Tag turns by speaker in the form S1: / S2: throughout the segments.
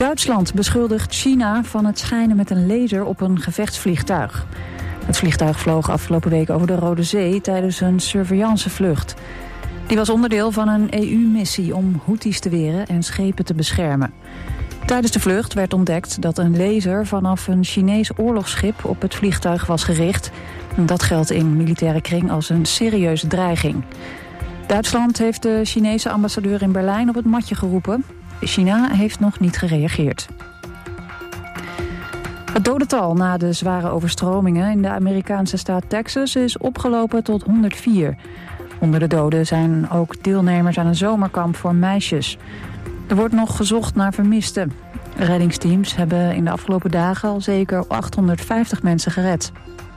S1: Duitsland beschuldigt China van het schijnen met een laser op een gevechtsvliegtuig. Het vliegtuig vloog afgelopen week over de Rode Zee tijdens een surveillancevlucht. Die was onderdeel van een EU-missie om Houthis te weren en schepen te beschermen. Tijdens de vlucht werd ontdekt dat een laser vanaf een Chinees oorlogsschip op het vliegtuig was gericht. Dat geldt in militaire kring als een serieuze dreiging. Duitsland heeft de Chinese ambassadeur in Berlijn op het matje geroepen. China heeft nog niet gereageerd. Het dodental na de zware overstromingen in de Amerikaanse staat Texas is opgelopen tot 104. Onder de doden zijn ook deelnemers aan een zomerkamp voor meisjes. Er wordt nog gezocht naar vermisten. Reddingsteams hebben in de afgelopen dagen al zeker 850 mensen gered.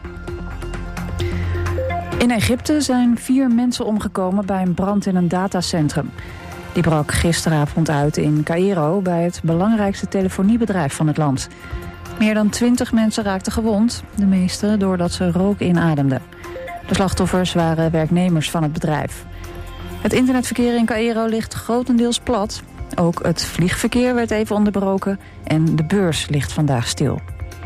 S1: In Egypte zijn 4 mensen omgekomen bij een brand in een datacentrum. Die brak gisteravond uit in Caïro bij het belangrijkste telefoniebedrijf van het land. Meer dan 20 mensen raakten gewond, de meeste doordat ze rook inademden. De slachtoffers waren werknemers van het bedrijf. Het internetverkeer in Caïro ligt grotendeels plat. Ook het vliegverkeer werd even onderbroken en de beurs ligt vandaag stil.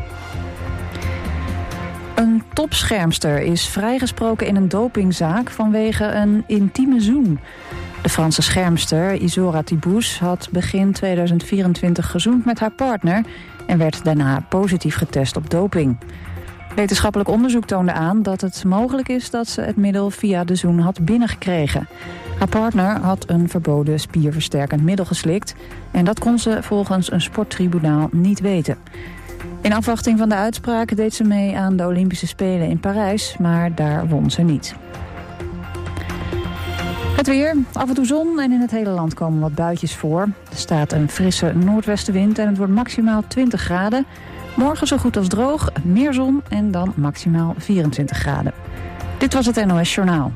S1: Een topschermster is vrijgesproken in een dopingzaak vanwege een intieme zoen. De Franse schermster Isora Thibous had begin 2024 gezoend met haar partner en werd daarna positief getest op doping. Wetenschappelijk onderzoek toonde aan dat het mogelijk is dat ze het middel via de zoen had binnengekregen. Haar partner had een verboden spierversterkend middel geslikt en dat kon ze volgens een sporttribunaal niet weten. In afwachting van de uitspraak deed ze mee aan de Olympische Spelen in Parijs, maar daar won ze niet. Het weer, af en toe zon en in het hele land komen wat buitjes voor. Er staat een frisse noordwestenwind en het wordt maximaal 20 graden. Morgen zo goed als droog, meer zon en dan maximaal 24 graden. Dit was het NOS Journaal.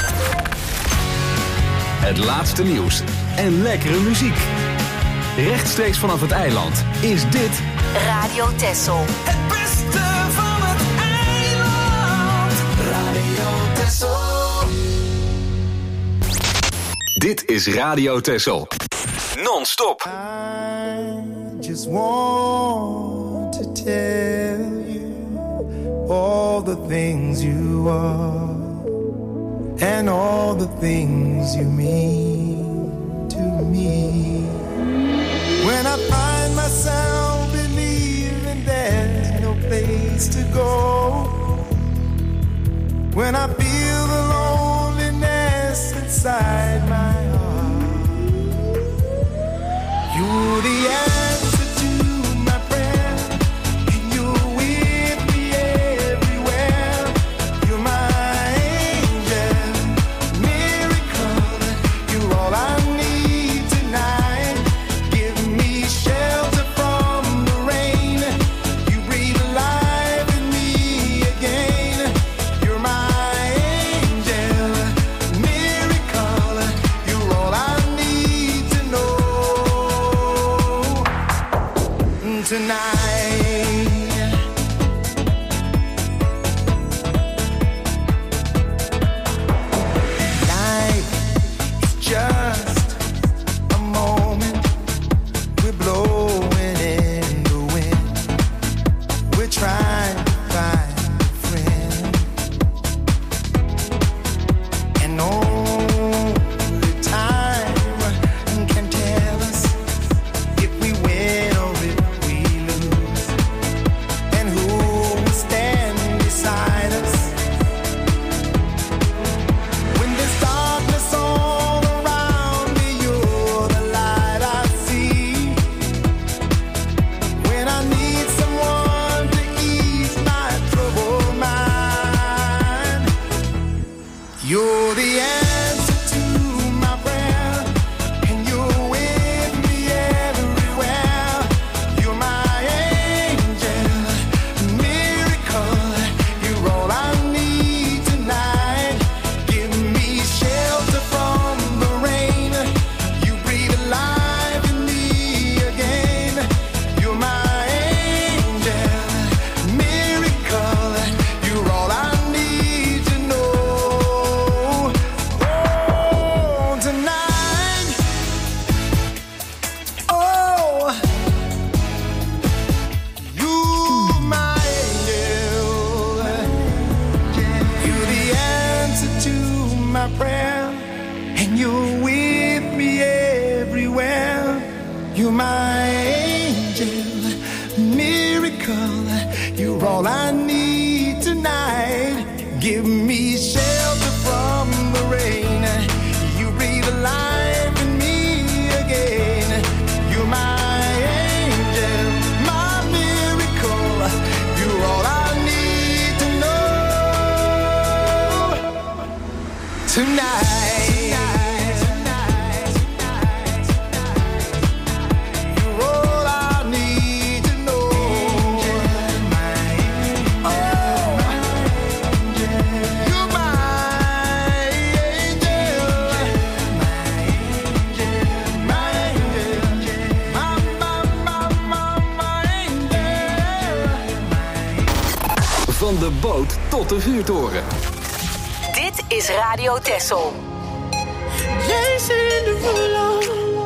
S2: Het laatste nieuws en lekkere muziek. Rechtstreeks vanaf het eiland is dit
S3: Radio Texel.
S4: Het beste van het eiland. Radio Texel.
S2: Dit is Radio Texel. Non-stop.
S5: I just want to tell you all the things you are and all the things you mean to me. When I find myself believing there's no place to go, when I feel the loneliness inside my heart, you're the answer to my prayer, and you're with me everywhere. You're my angel, miracle, you're all I need tonight. Give me shelter from the rain, you breathe life in me again. You're my angel, miracle, you're all I need to know tonight. Life is just a moment. We're blowing in the wind. We're trying to find a friend, and only time can tell us if we win or if we lose. angel, miracle. You're all I need tonight. Give me shelter from the rain. You breathe life in me again. You're my angel, my miracle. You're all I need to know tonight.
S2: Van de boot tot de vuurtoren.
S3: Dit is Radio Texel.
S5: Jason Derulo.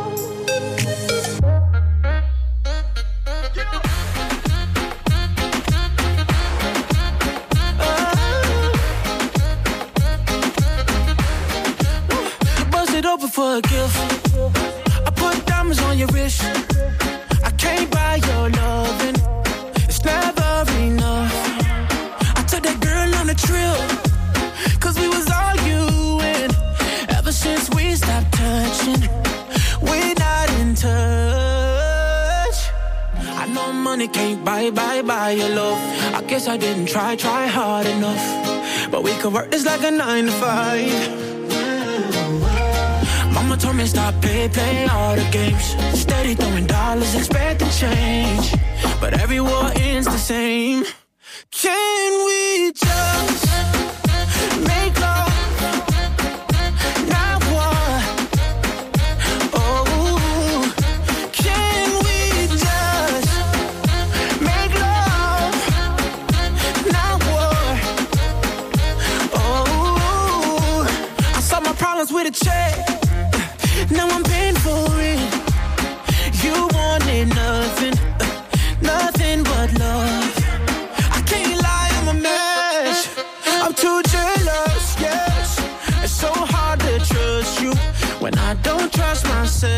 S6: Bust it open for a gift. I put diamonds on your wrist. I can't buy your loving. It's never enough. That girl on a trip, cause we was arguing. Ever since we stopped touching, we're not in touch. I know money can't buy your love. I guess I didn't try hard enough. But we could work this like a 9 to 5. Mama told me stop play all the games. Steady throwing dollars, expecting change. But every war ends the same. Can we just make love, not war? Oh, can we just make love, not war? Oh, I solved my problems with a check. Now I'm paying for it. You wanted nothing, nothing but love. I'm too jealous, yes. It's so hard to trust you when I don't trust myself.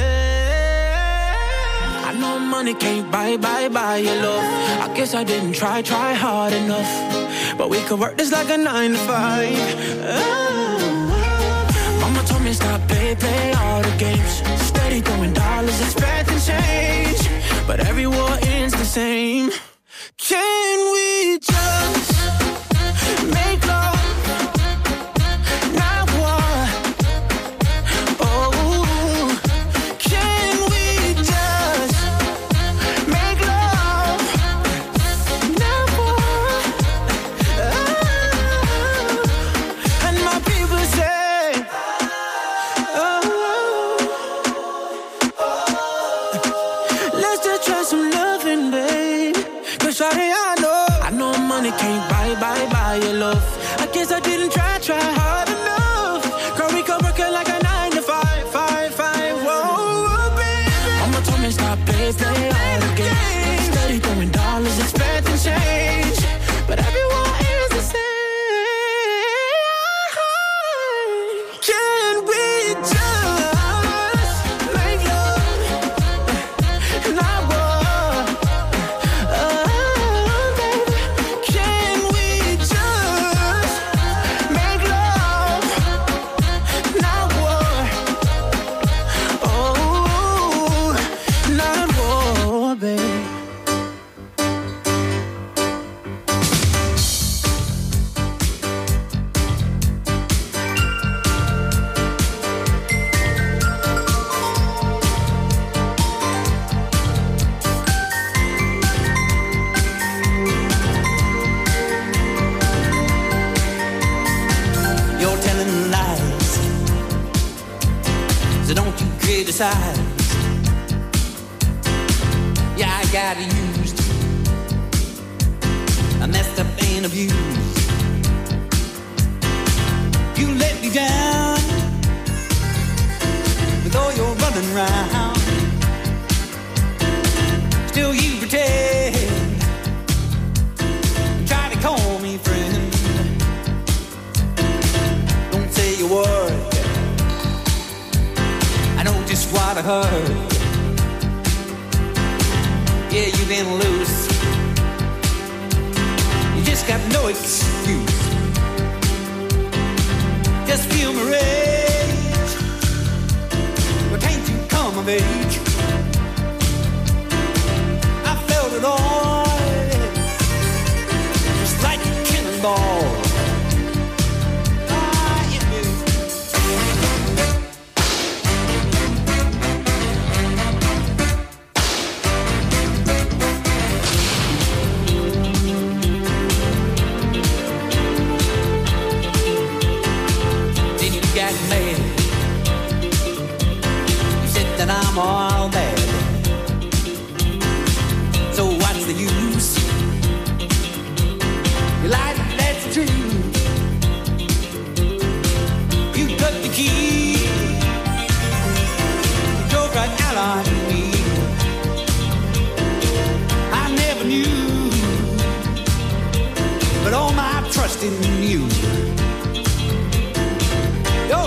S6: I know money can't buy your love. I guess I didn't try hard enough. But we could work this like a 9 to 5. Mama told me stop play all the games. Steady throwing dollars, expecting change. But every war ends the same. Can we just make love, not war? Oh, can we just make love, not war? Oh, and my people say, let's just try some loving, babe. 'Cause shawty, I know money can't buy your love. I guess I didn't try hard enough. Girl, we could work it like a 9 to 5. Whoa, baby. Mama told me stop play all the games. Steady throwing dollars, expecting change. But everyone is the same. Can we just make love, not war? Yeah, I got used. I messed up and abused. You let me down with all your running round. Still you pretend, try to call me friend. Don't say a word, I know just what I heard.
S7: Yeah, you've been loose. You just got no excuse. Just feel my rage. But can't you come of age? I felt it all, just like a cannonball. I'm all bad. So what's the use? You lied, that's true. You took the key. You drove right out on me. I never knew, but all my trust in you. Yo.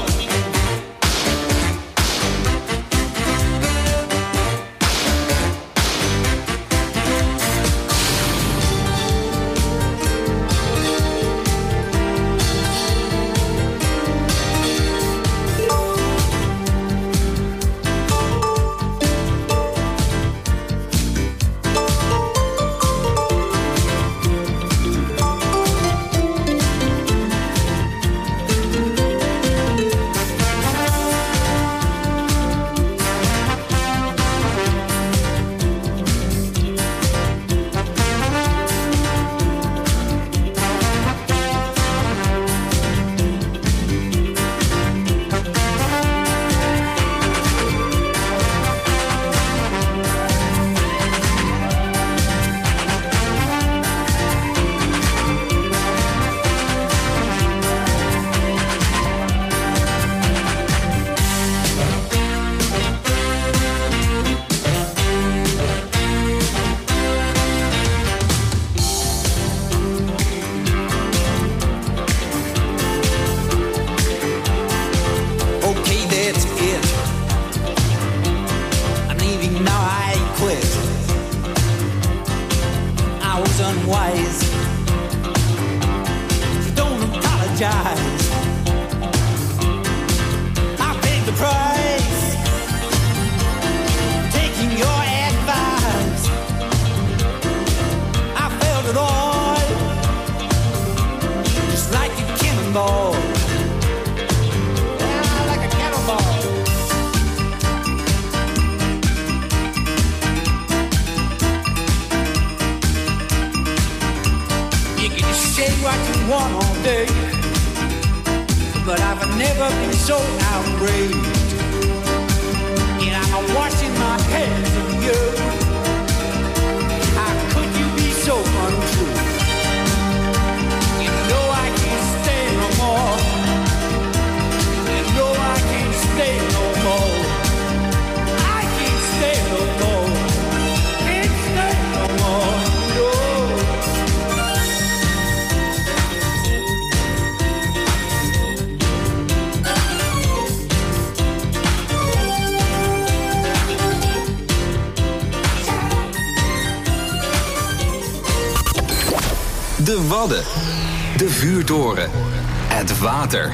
S2: De Wadden, de Vuurtoren, het water.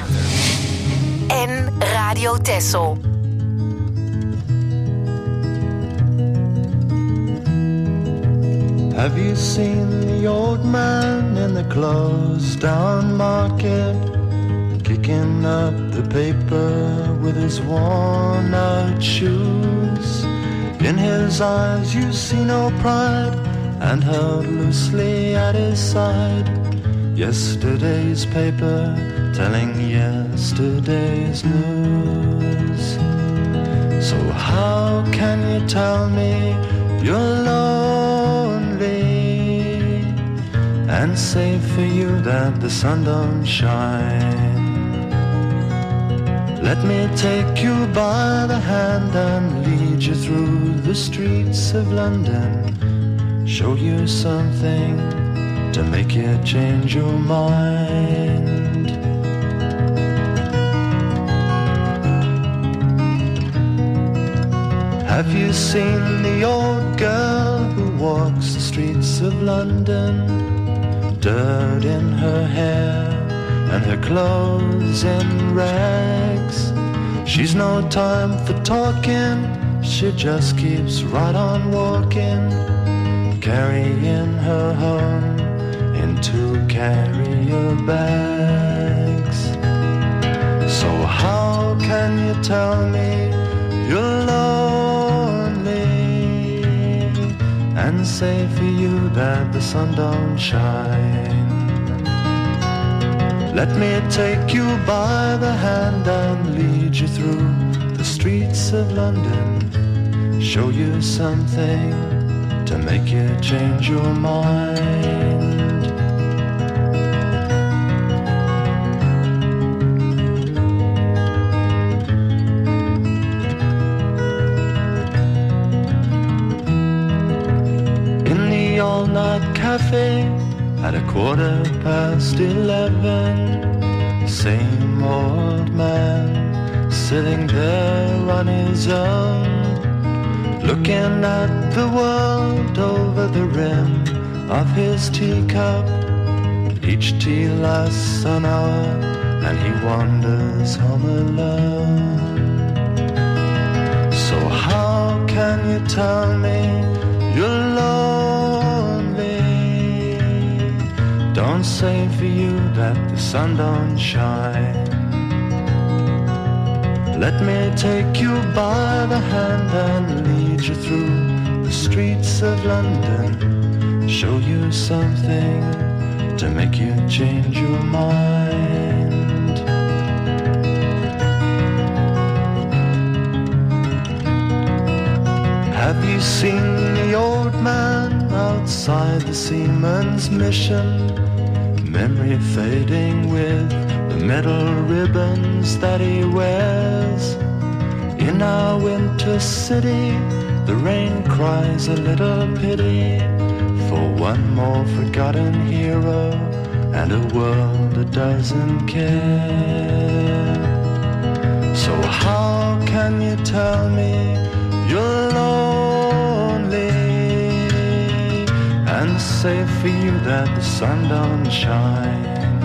S3: En Radio Texel.
S5: Have you seen the old man in the closed down market, kicking up the paper with his worn out shoes? In his eyes you see no pride, and held loosely at his side, yesterday's paper telling yesterday's news. So how can you tell me you're lonely and say for you that the sun don't shine? Let me take you by the hand and lead you through the streets of London, show you something to make you change your mind. Have you seen the old girl who wore of London, dirt in her hair and her clothes in rags. She's no time for talking, she just keeps right on walking, carrying her home in 2 carrier bags. So how can you tell me you're lonely and say for you that the sun don't shine? Let me take you by the hand and lead you through the streets of London, show you something to make you change your mind. In the all-night cafe at 11:15, same old man sitting there on his own, looking at the world over the rim of his teacup. Each tea lasts an hour and he wanders home alone. So how can you tell me you're lonely? Don't say for you that the sun don't shine. Let me take you by the hand and lead you through the streets of London, show you something to make you change your mind. Have you seen the old man outside the Seaman's Mission? Memory fading with the metal ribbons that he wears. In our winter city, the rain cries a little pity for one more forgotten hero and a world that doesn't care. So how can you tell me you're lonely and say for you that the sun don't shine?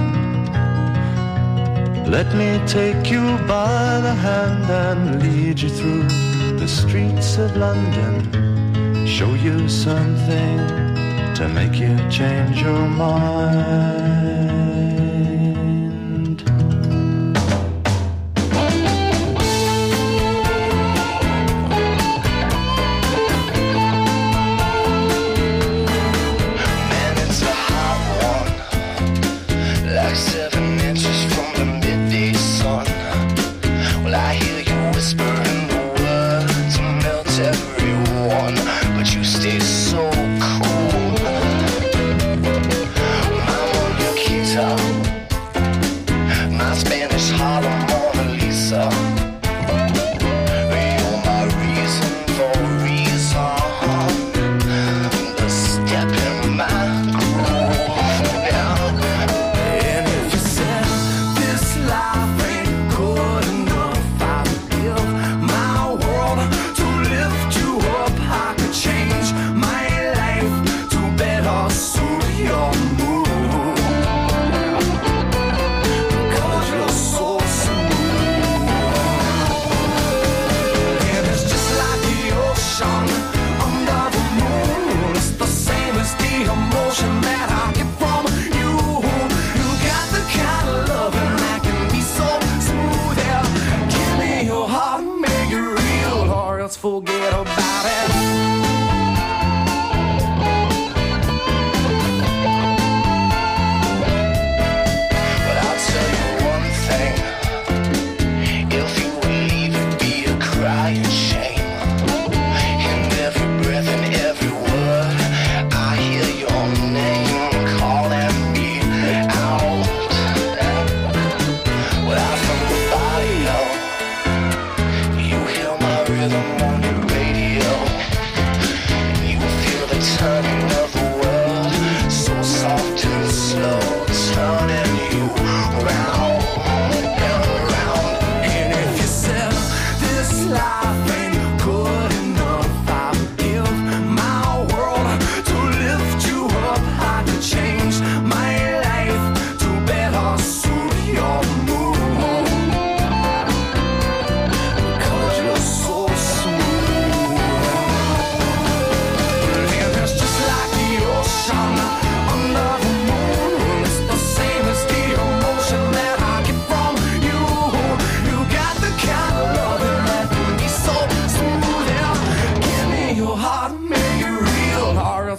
S5: Let me take you by the hand and lead you through the streets of London, show you something to make you change your mind.
S8: Man, it's a hot one, like 7 inches from the midday sun. Well, I hear you whispering the words to melt everyone, but you stay so cool. Mama, your kids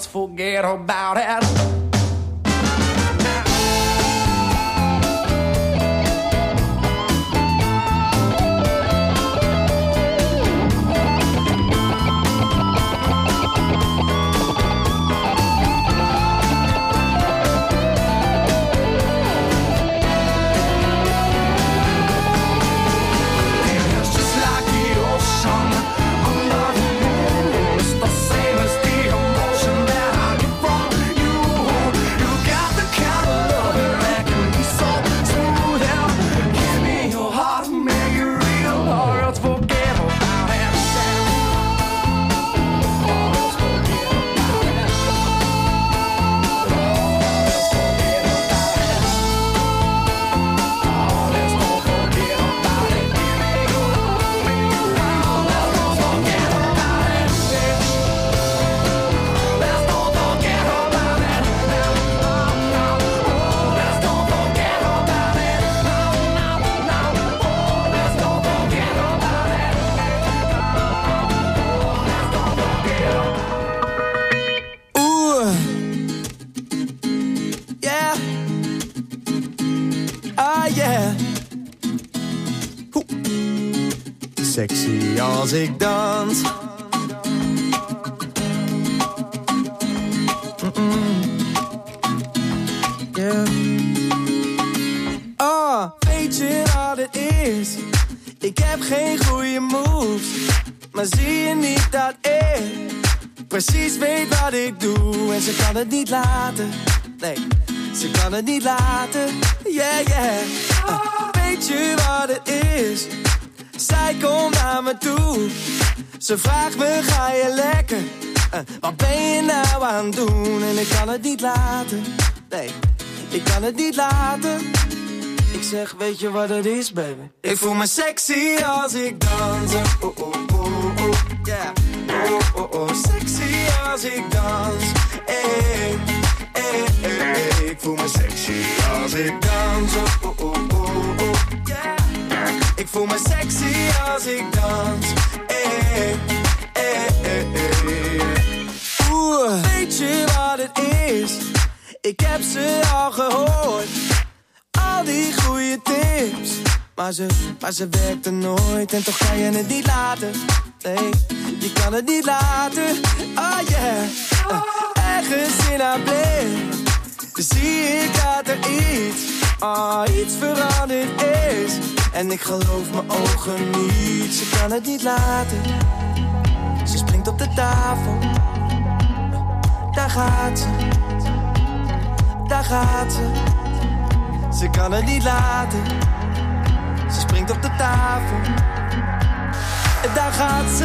S7: let's forget about it.
S5: Sexy als ik dans. Yeah. Oh, weet je wat het is? Ik heb geen goede moves, maar zie je niet dat ik precies weet wat ik doe? En ze kan het niet laten. Nee, ze kan het niet laten. Yeah, yeah. Weet je wat het is? Zij komt naar me toe. Ze vraagt me, ga je lekker? Wat ben je nou aan het doen? En ik kan het niet laten. Nee, ik kan het niet laten. Ik zeg, weet je wat het is, baby? Ik voel me sexy als ik dans. Oh, oh, oh, oh, yeah. Oh, oh, oh, sexy als ik dans. Hey, hey, hey, hey. Ik voel me sexy als ik dans. Oh, oh, oh, oh, yeah. Ik voel me sexy als ik dans. Hey, hey, hey, hey. Oeh, weet je wat het is? Ik heb ze al gehoord. Al die goede tips. Maar ze werkte nooit. En toch kan je het niet laten. Nee, je kan het niet laten. Oh yeah. Ergens in haar blik zie ik dat er iets veranderd is. En ik geloof mijn ogen niet. Ze kan het niet laten. Ze springt op de tafel. Daar gaat ze. Daar gaat ze. Ze kan het niet laten. Ze springt op de tafel. Daar gaat ze.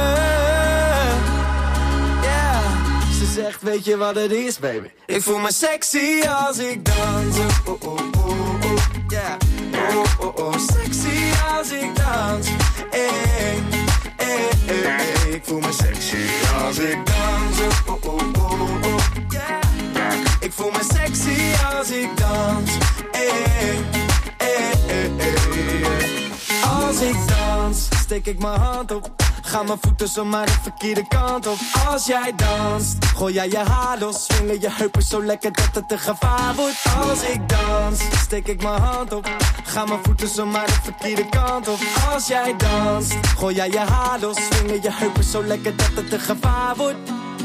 S5: Yeah. Ze zegt, weet je wat het is, baby? Ik voel me sexy als ik dans. Oh, oh, oh, oh, yeah. Oh, oh, oh, sexy als ik dans. Hey, hey, hey, hey. Ik voel me sexy als ik dans. Oh, oh, oh, oh, yeah. Ik voel me sexy als ik dans. Hey, hey, hey, hey. Als ik dans, steek ik mijn hand op. Gaan mijn voeten zomaar de verkeerde kant op. Als jij danst, gooi jij je haar los. Swingen je heupen zo lekker dat het een gevaar wordt. Als ik dans, steek ik mijn hand op. Gaan mijn voeten zomaar de verkeerde kant op. Als jij danst, gooi jij je haar los. Swingen je heupen zo lekker dat het een gevaar wordt.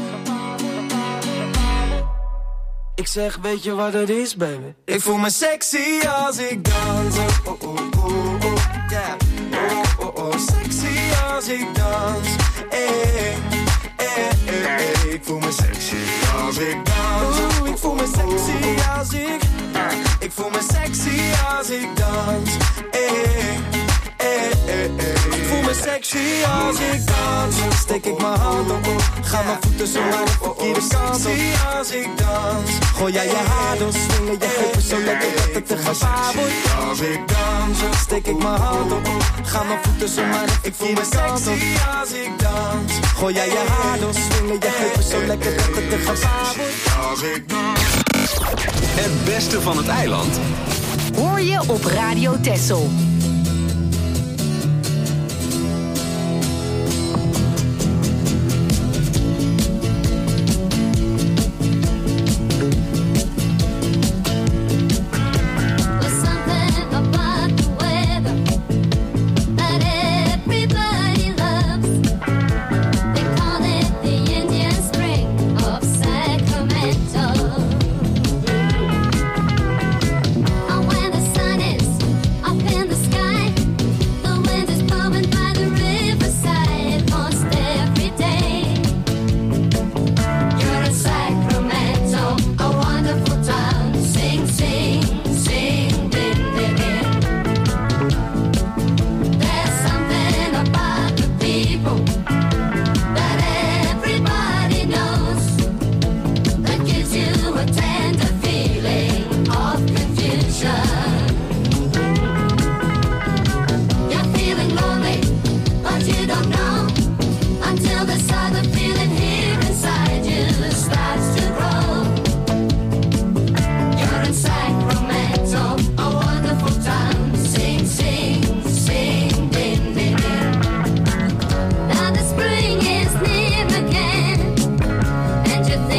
S5: Ik zeg, weet je wat het is, baby? Ik voel me sexy als ik dans. Oh, oh, oh, oh, yeah. Oh, oh, oh, sexy als ik dans. Hey, hey, hey, hey. Ik voel me sexy als ik dans. Oeh, ik voel me sexy als ik. Ik voel me sexy als ik dans. Hey, hey, hey, hey. Ik voel me sexy als ik dans. Steek ik mijn hand op. Ga mijn voeten zo naar de verkeerde kant op. Sexy als ik dans. Gooi jij je haar door, swingen je heupen zo lekker dat het een gevaar wordt. Als ik dans, steek ik mijn hand op. Ga mijn voeten zo naar de verkeerde kant op. Als ik dans. Gooi jij je haar door, swingen je heupen zo lekker dat het een gevaar wordt. Als ik dans.
S2: Het beste van het eiland
S3: hoor je op Radio Texel.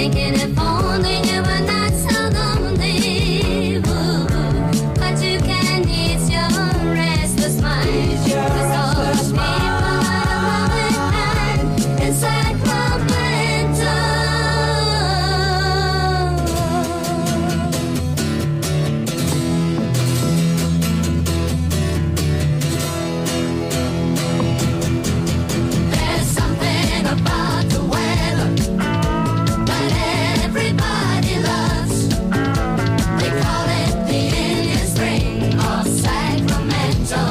S9: thinking if only you were not so lonely. Ooh, but you can ease your restless mind. Cause all the people are loving in Sacramento. There's something about the weather that everybody loves. They call it the Indian Spring of Sacramento.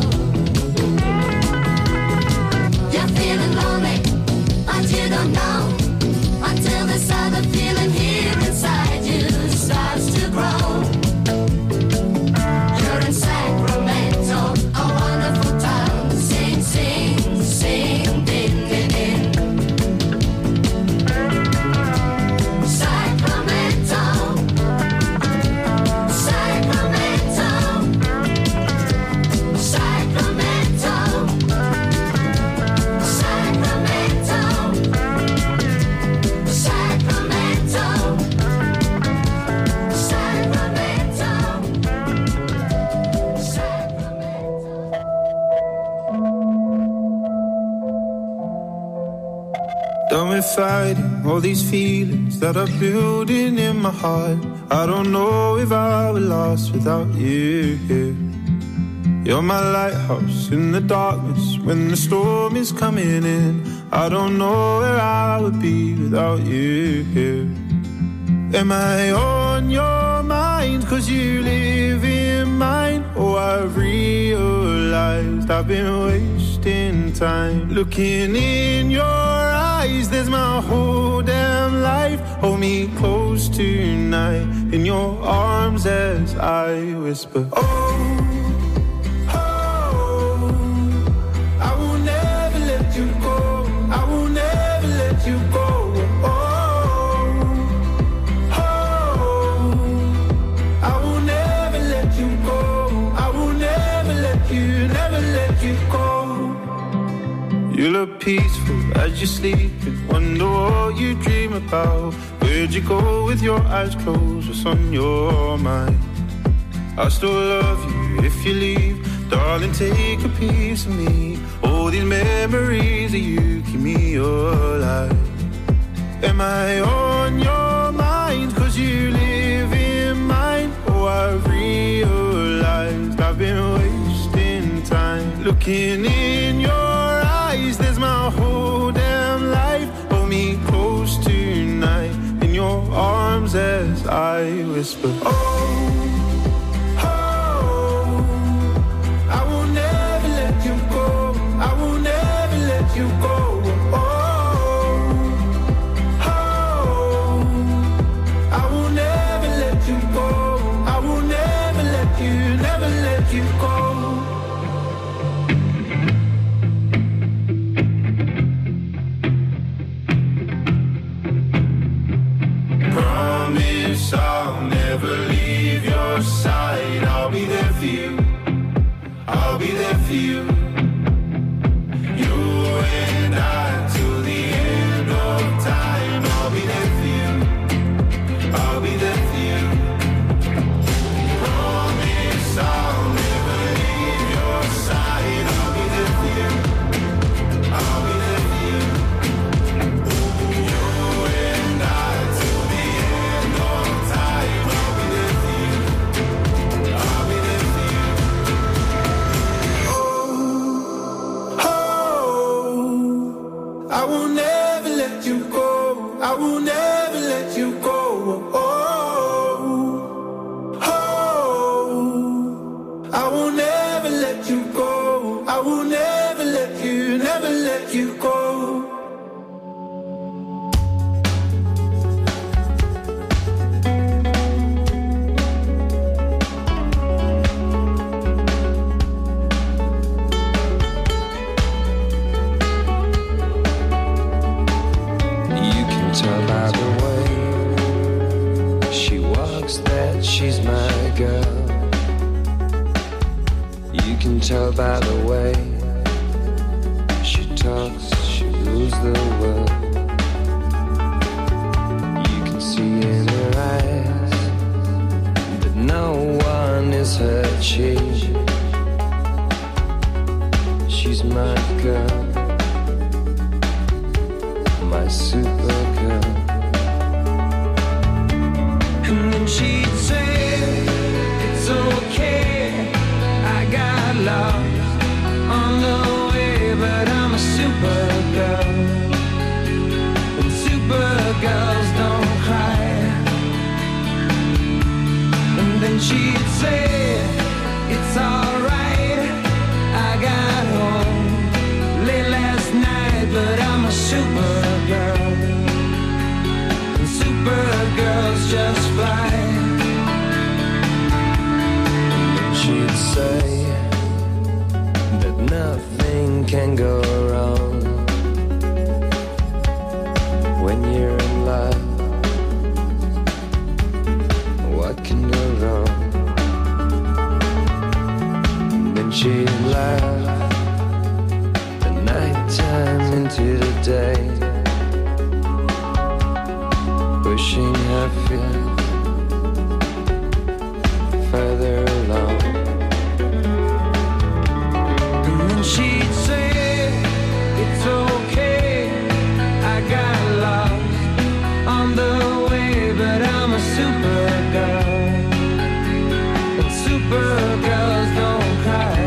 S9: You're feeling lonely, but you don't know until this other feeling here inside you starts to grow. You're in Sacramento, a wonderful town. Sing, sing, sing, din, din, din. Sacramento, Sacramento, Sacramento, Sacramento, Sacramento,
S10: Done with fighting all these feelings that are building in my heart. I don't know if I would last without you here. You're my lighthouse in the darkness when the storm is coming in. I don't know where I would be without you here. Am I on your mind? Cause you live in mine. Oh, I've realized I've been wasting time looking in your eyes. There's my whole damn life. Hold me close tonight in your arms as I whisper, oh, oh, I will never let you go. I will never let you go. You look peaceful as you sleep and wonder what you dream about. Where'd you go with your eyes closed? What's on your mind? I still love you if you leave. Darling, take a piece of me. All these memories of you keep me alive. Am I on your mind? Cause you live in mine. Oh, I've realized I've been wasting time looking in your eyes. There's my whole damn life. Hold me close tonight in your arms as I whisper, oh, oh, I will never let you go. I will never let you go. Oh, oh, I will never let you go. I will never let you go. I'll never leave your side. I'll be there for you. I'll be there for you. You and I till the end of time. I'll be there for you. I'll be there for you. Promise I'll never leave your side. I'll be there for you. I'll be there for you. You and I till the end of time. I'll be there for you. I'll be there for you. Oh, oh, I will never let you go. I will never let you go. Oh, oh, I will never let you go. I will never let you go.
S11: Tell by the way she walks that she's my girl. You can tell by the way she talks, she rules the world. You just fly. And she'd say that nothing can go wrong when you're in love. What can go wrong? And then she'd laugh the nighttime into the day, pushing her feet further along. And then she'd say, it's okay, I got lost on the way, but I'm a supergirl, and supergirls don't cry.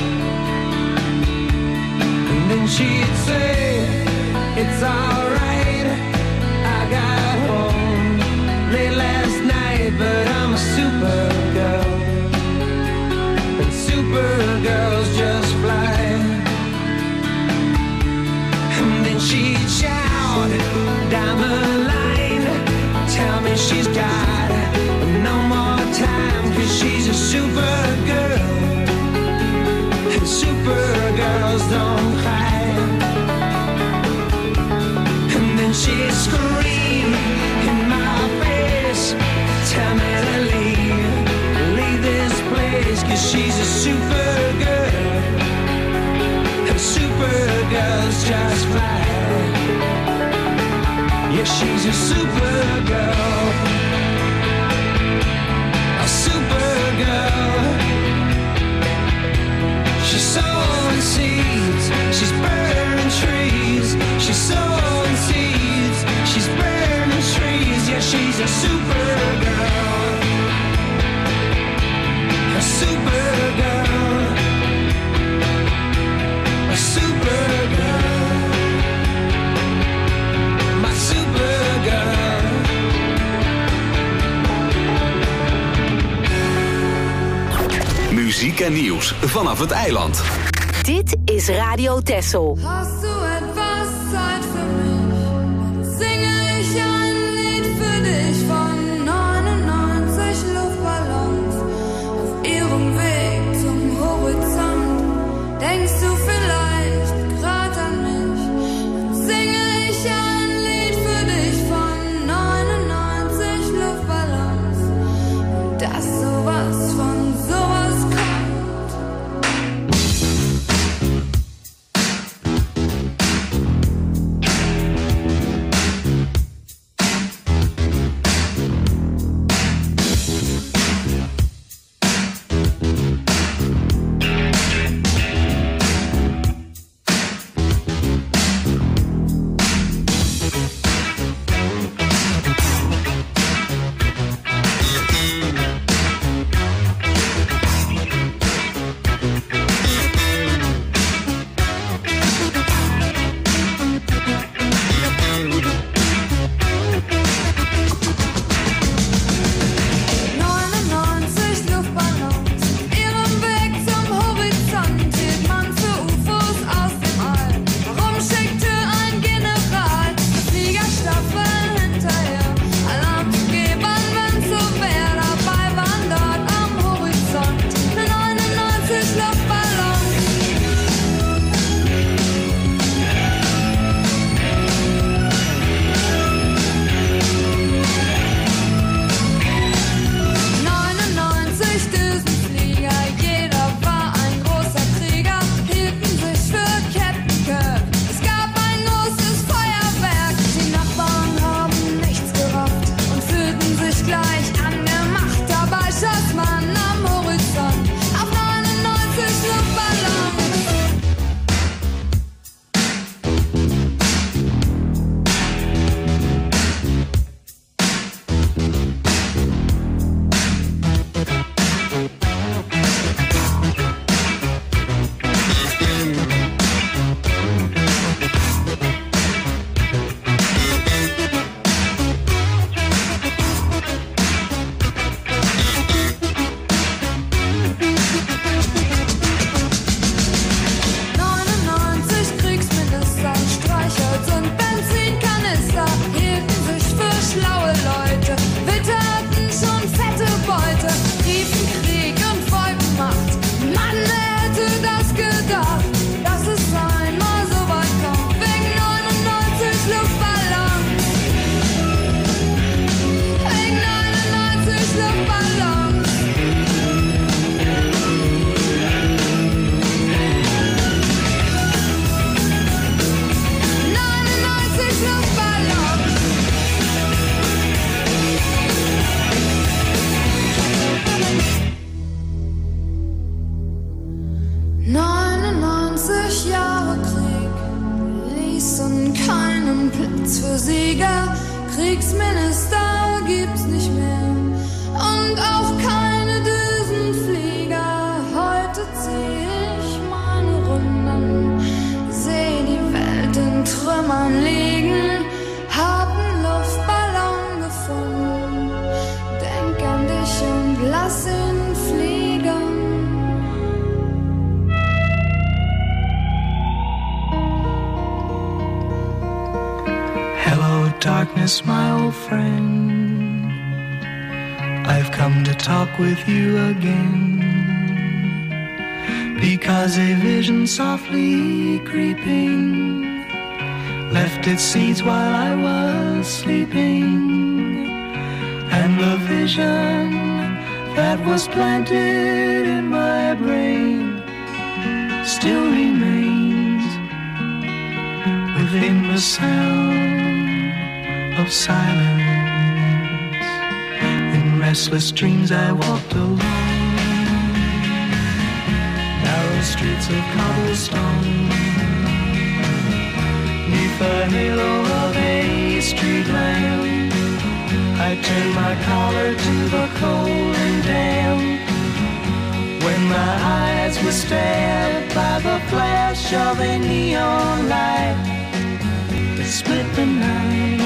S11: And then she'd say, it's alright, I got home late last night, but I'm a supergirl, and supergirls just fly. And then she'd shout down the line, tell me she's got no more time, 'cause she's a supergirl, and supergirls don't cry. And then she'd scream in my face, tell me to leave this place, 'cause she's a supergirl, and supergirls just fly. Yeah, she's a supergirl, a supergirl. She's sowing seeds, she's burning trees. She's sowing seeds, she's burning trees. Yeah, she's a supergirl, a supergirl, a supergirl, my supergirl.
S2: Muziek en nieuws vanaf het eiland.
S3: Dit is Radio Texel.
S12: Hast du etwas Zeit für mich? Singe ich ein Lied für dich von 99 Luftballons auf ihrem Weg zum Horizont. Denkst du vielleicht grad an mich? Singe ich ein Lied für dich von 99 Luftballons. Dass sowas von sowas kommt. gibt's nicht mehr. Und auch keine Düsenflieger. Heute zieh ich meine Runden, seh die Welt in Trümmern liegen, hab 'n Luftballon gefunden, denk an dich und lass ihn fliegen.
S11: Hello, darkness, my old friend. I've come to talk with you again, because a vision softly creeping left its seeds while I was sleeping, and the vision that was planted in my brain still remains within the sound of silence. In restless dreams I walked along narrow streets of cobblestone, neath the halo of a street lamp. I turned my collar to the cold and damp, when my eyes were stabbed by the flash of a neon light that split the night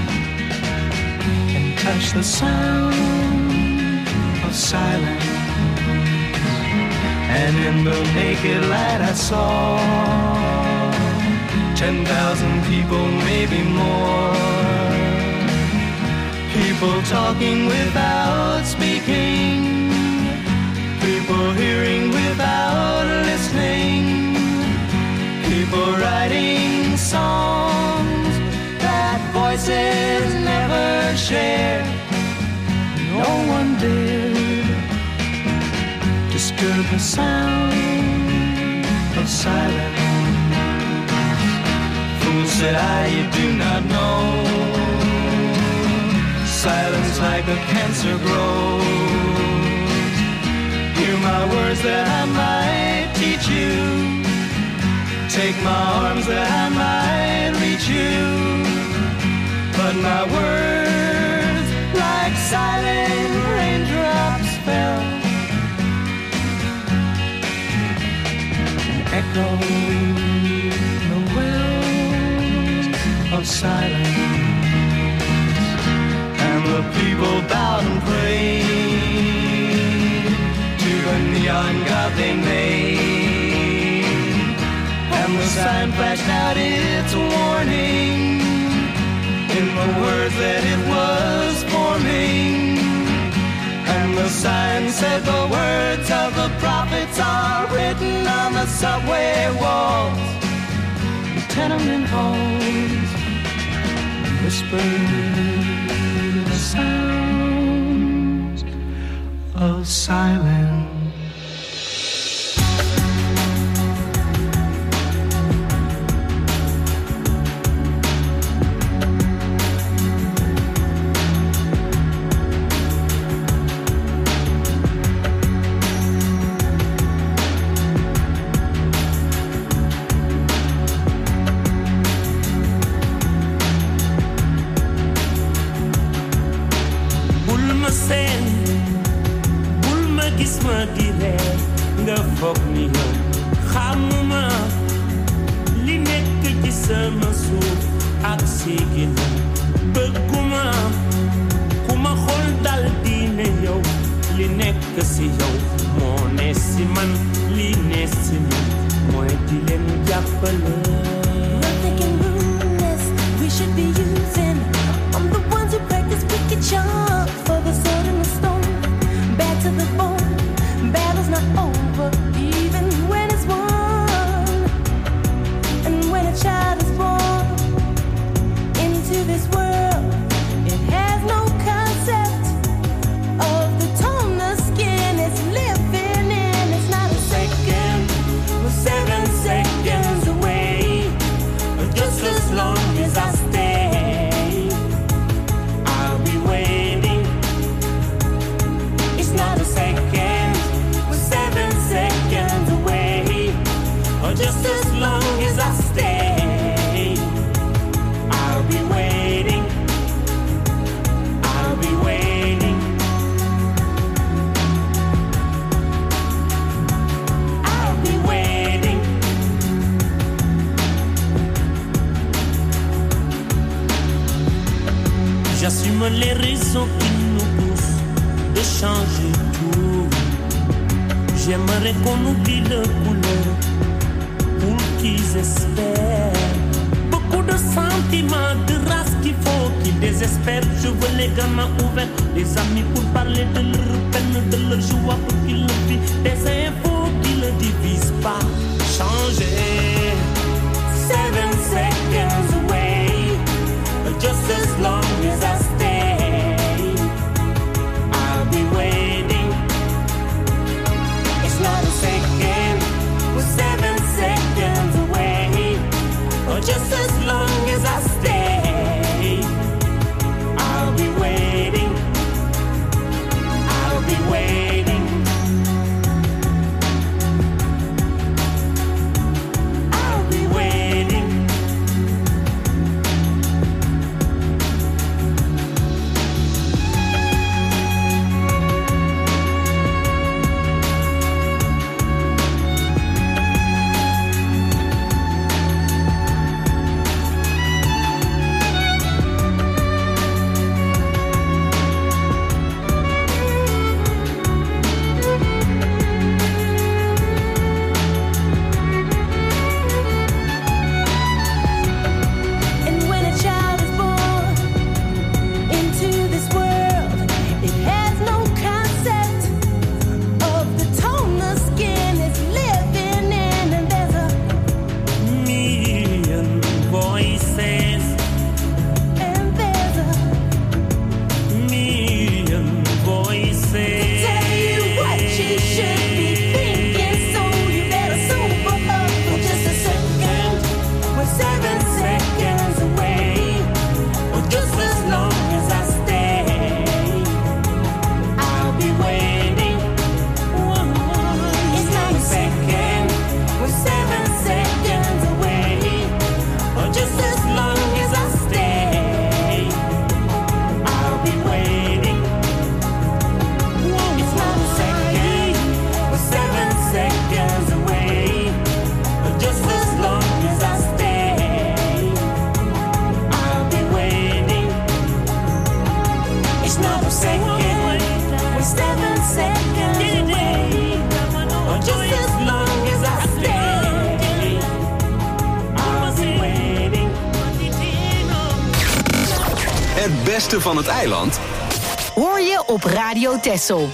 S11: and touched the sound of silence. And in the naked light I saw 10,000 people, maybe more, people talking without speaking, people hearing without listening, people writing songs that voices never shared. No one dared disturb the sound of silence. Fool, said I, you do not know, silence like a cancer grows. Hear my words that I might teach you, take my arms that I might reach you, but my words like silent raindrops fell and echoed the wells of silence. And the people bowed and prayed to the neon god they made, and the sign flashed out its warning in the words that it was forming. And the sign said the words of the prophets are written on the subway walls, the tenement halls, whispered the sounds of silence.
S6: Long as I stay, I'll be waiting. Comme les raisons qui nous poussent de changer tout. J'aimerais qu'on oublie le couleur pour qu'ils espèrent. Beaucoup de sentiments, de race qu'il faut qu'ils désespèrent. Je veux les gamins ouverts, des amis pour parler de leur peine, de leur joie pour qu'ils le vivent. Des infos qui ne divisent pas. Changer. 7 seconds away, but just as long as I stay, I'll be waiting. It's not a second, we're 7 seconds away, but just as long as I stay, I'll be waiting. I'll be waiting. I'll be waiting.
S9: And when a child is born into this world, it has no concept of the tone the skin is living in, and there's a
S6: Million voices,
S9: and there's a
S6: million voices.
S9: tell you what you should be thinking, so you better sober up for just a second.
S6: We're 7 seconds away, but just as long as I stay, I'll be waiting.
S9: It's not a
S6: second, we're 7 seconds away, but just as long as I stay, I'll be waiting. It's not a second, we're 7 seconds away, but just as long as I stay, I'll be waiting. It's not a second, we're 7 seconds away, but just as long as I stay, I'll be waiting.
S2: Het beste van het eiland
S3: Hoor je op Radio Texel.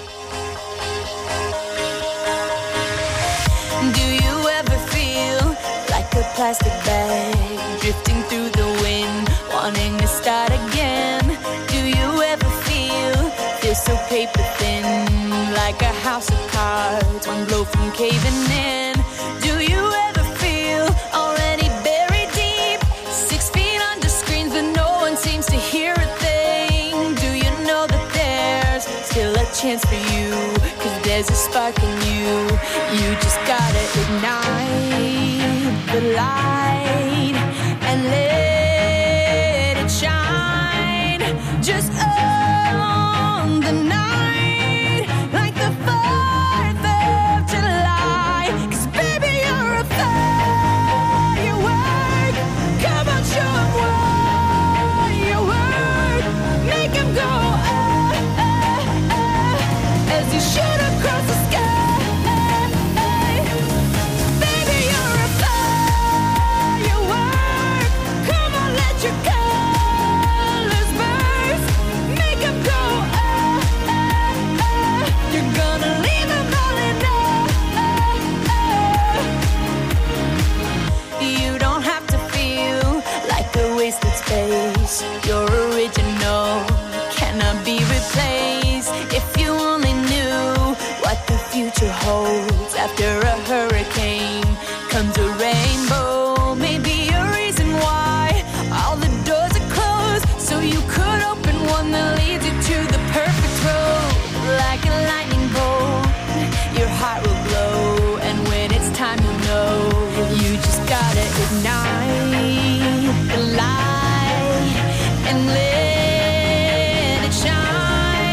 S9: Do you ever feel like a plastic bag drifting through the wind, wanting to start again? Do you ever feel so paper thin, like a house of cards, one blow from caving in? Do you ever feel already buried deep, 6 feet under screens, but no one seems to hear a thing? Do you know that there's still a chance for you? 'Cause there's a spark in you. You just gotta ignite the light and let it shine. Just on the night, like the 4th of July. 'Cause baby, you're a firework. Come on, show 'em what you work. Make 'em go as you shoot across the sky. Baby, you're a firework. Come on, let your colors burst. Make 'em go You're gonna leave 'em all in You don't have to feel like a wasted space. You're original, cannot be replaced. If you only knew what the future holds. After a hurricane comes a rainbow. Maybe a reason why all the doors are closed, so you could open one that leads you to the perfect road. Like a lightning bolt, your heart will glow, and when it's time, you'll know. You just gotta ignite the light and let it shine.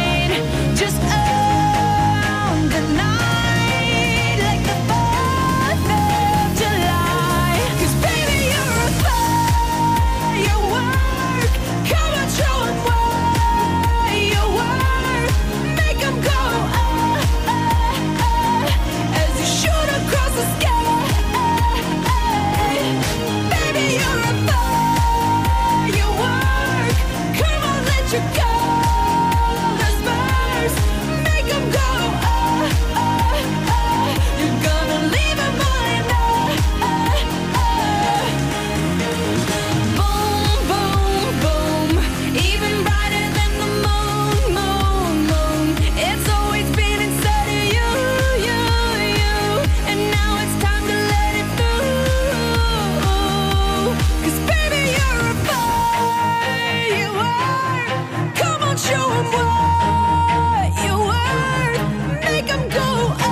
S12: Show 'em what you're worth. Make 'em go,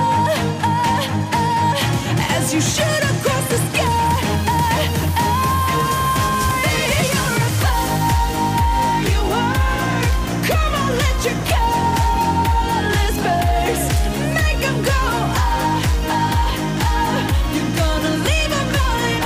S12: as you shoot across the sky. You're a firework. Come on, let your colors burst. Make 'em go, you're gonna leave 'em behind.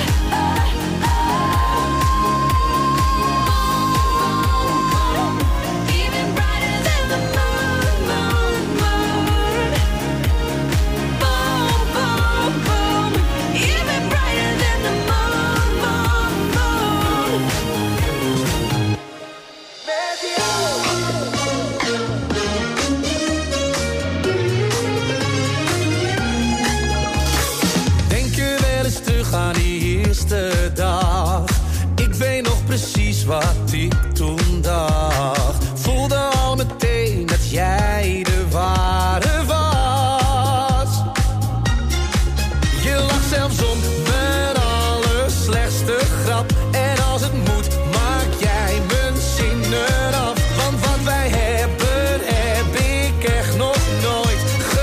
S12: Even brighter than the moon, moon, moon. Boom, boom, boom. Even brighter than the moon, moon, moon.
S11: Denk je wel eens terug aan die eerste dag? Ik weet nog precies wat ik toen dacht. Voelde al meteen dat jij de ware was. Je lacht zelfs om mijn allerslechtste grap. En als het moet, maak jij mijn zinnen af. Want wat wij hebben, heb ik echt nog nooit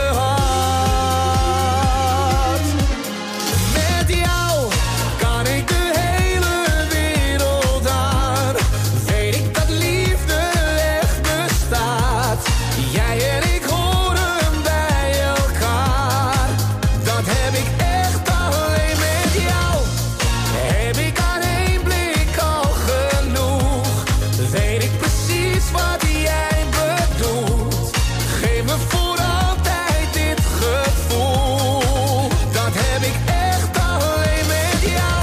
S11: gehad. Met jou kan ik de hele wereld aan. Weet ik dat liefde echt bestaat. Jij en ik horen bij elkaar. Dat heb ik echt alleen met jou. Heb ik aan één blik al genoeg. Weet ik precies wat jij bedoelt. Geef me voor altijd dit gevoel. Dat heb ik echt alleen met jou.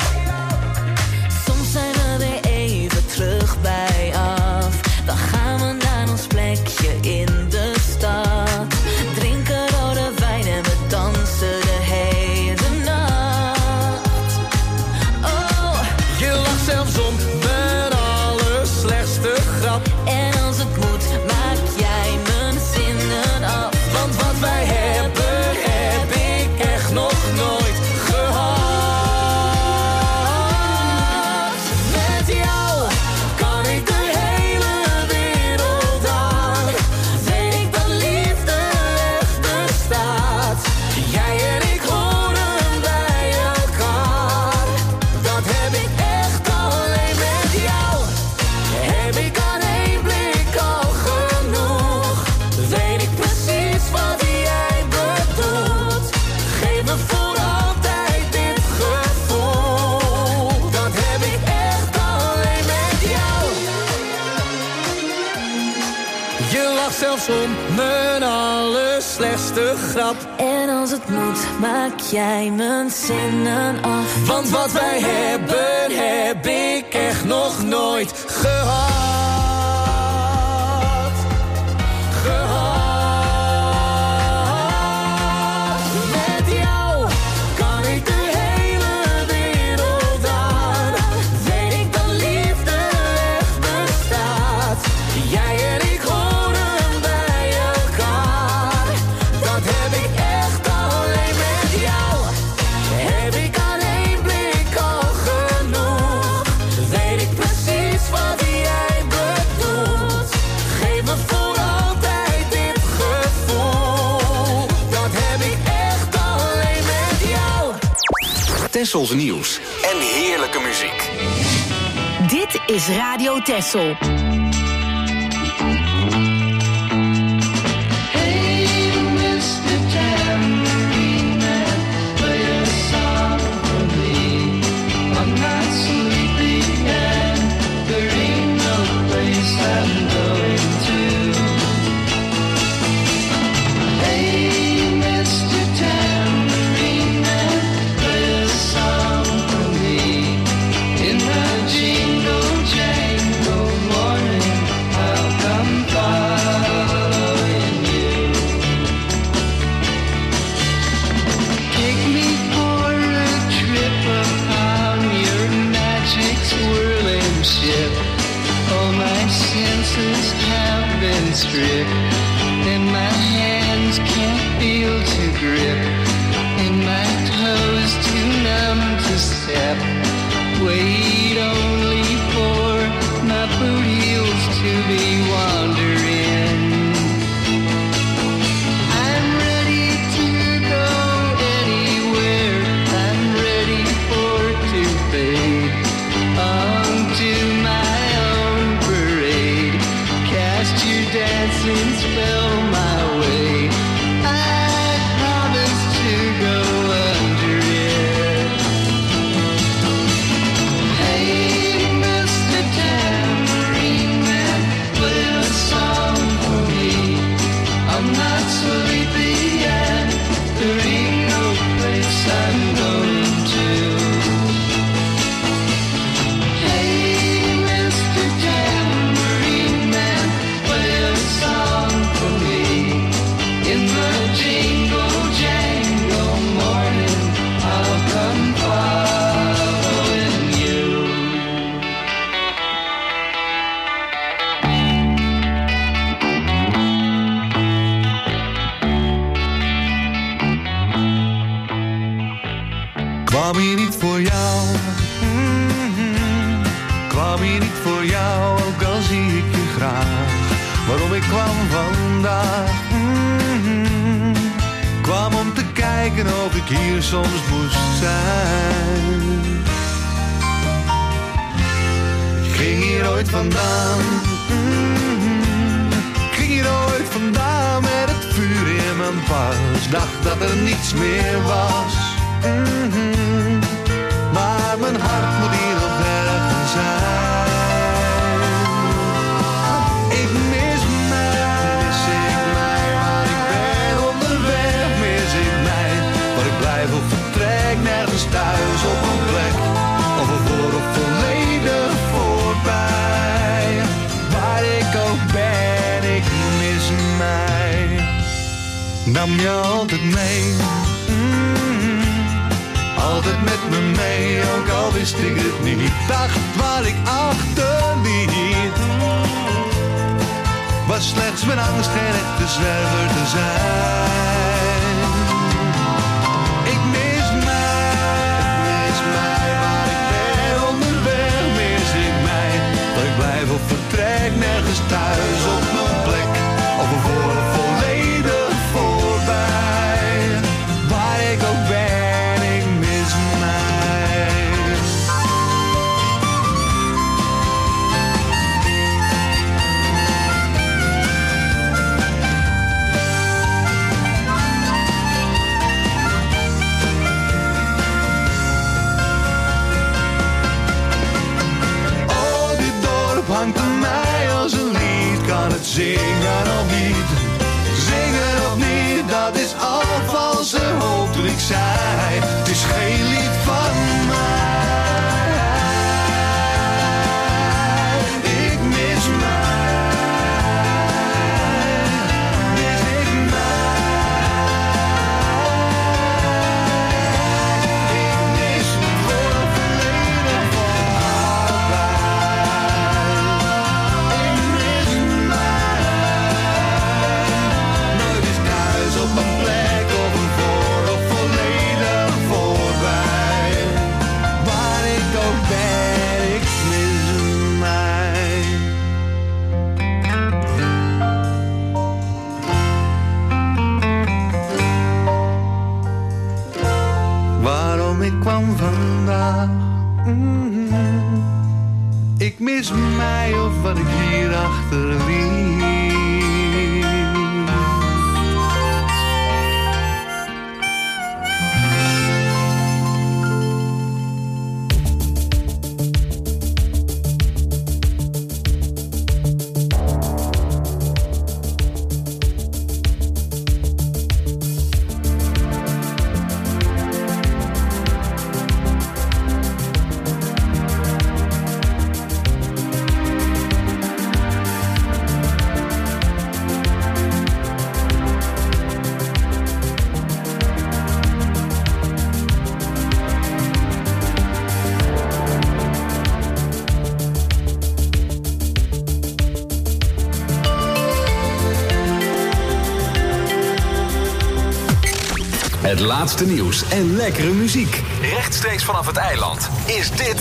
S13: Soms zijn we weer even terug bij af. Dan gaan we naar ons plekje in de stad. Drinken rode wijn en we dansen de hele nacht. Oh,
S11: Je lacht zelfs om mijn allerslechtste grap.
S13: en als het moet, maak jij mijn zinnen af.
S11: Want wat wij hebben, heb ik echt nog nooit gehad. Met jou kan ik de hele wereld aan. Weet ik dat liefde echt bestaat. Jij en ik horen bij elkaar. Dat heb ik echt alleen met jou. Heb ik aan één blik al genoeg. Weet ik precies wat jij bedoelt. Geef me voor altijd dit gevoel. Dat heb ik echt alleen met jou. Je lacht zelfs om mijn allerslechtste grap.
S13: En als het moet, maak jij mijn zinnen af.
S11: Want wat wij hebben, heb ik echt nog nooit gehad. Met jou kan ik de hele wereld aan. Weet ik dat liefde echt bestaat. Jij en ik horen bij elkaar. Dat heb ik echt alleen met jou. Heb ik aan één blik al genoeg. Weet ik precies wat jij bedoelt. Geef me voor altijd dit gevoel. Dat heb ik echt alleen met jou.
S2: Tessels nieuws en heerlijke muziek.
S3: Dit is Radio Tessel.
S5: stripped, and my hands can't feel to grip, and my toes too numb to step. Wait only for my boot heels to be washed.
S11: cast your dancing spell my way. I promised to go under it. Hey, Mr. Tambourine Man, play a song for me. I'm not sleepy yet. There ain't no place I'm going to.
S14: Kwam hier niet voor jou, kwam hier niet voor jou, ook al zie ik je graag. Waarom ik kwam vandaag, kwam om te kijken of ik hier soms moest zijn. Ik ging hier ooit vandaan, ik ging hier ooit vandaan met het vuur in mijn pas. Dacht dat er niets meer was. Maar mijn hart moet hier nog ergens zijn. Ik mis mij, waar ik ben onderweg, mis ik mij. Waar ik blijf of vertrek, nergens thuis op een plek. Of ervoor of volledig voorbij. Waar ik ook ben, ik mis mij. Nam je altijd mee. Altijd met me mee, ook al wist ik het niet. Dacht waar ik achterliet was slechts mijn angst geen echte zwerver te zijn. Ik mis mij, waar ik ben onderweg, mis ik mij. Dat ik blijf of vertrek, nergens thuis op mijn plek. Of ervoor of volledig voorbij. Waar ik ook ben. Hangt aan mij als een lied, kan het zingen of niet? Zingen of niet, dat is al valse hoop toen ik zei. Het is geen lied van mij. Ik mis mij. Mis ik mij. Ik mis voor verleden van op een plek of een voor of volledig voorbij. Waar ik ook ben, ik mis mij. Waarom ik kwam vandaag, ik mis mij of wat ik hier achterliet.
S2: Het laatste nieuws en lekkere muziek. Rechtstreeks vanaf het eiland is dit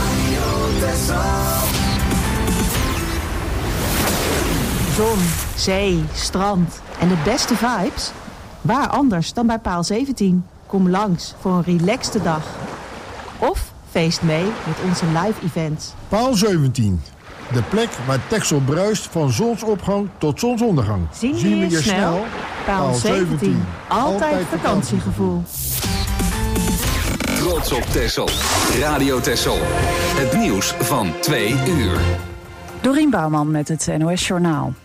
S15: Zon, zee, strand en de beste vibes? Waar anders dan bij Paal 17? Kom langs voor een relaxte dag. Of feest mee met onze live events.
S16: Paal 17, De plek waar Texel bruist van zonsopgang tot zonsondergang.
S15: Zien we je snel? Paal 17. Altijd vakantiegevoel.
S2: Trots op Texel. Radio Texel. Het nieuws van 2 uur.
S1: Dorien Bouwman met het NOS Journaal.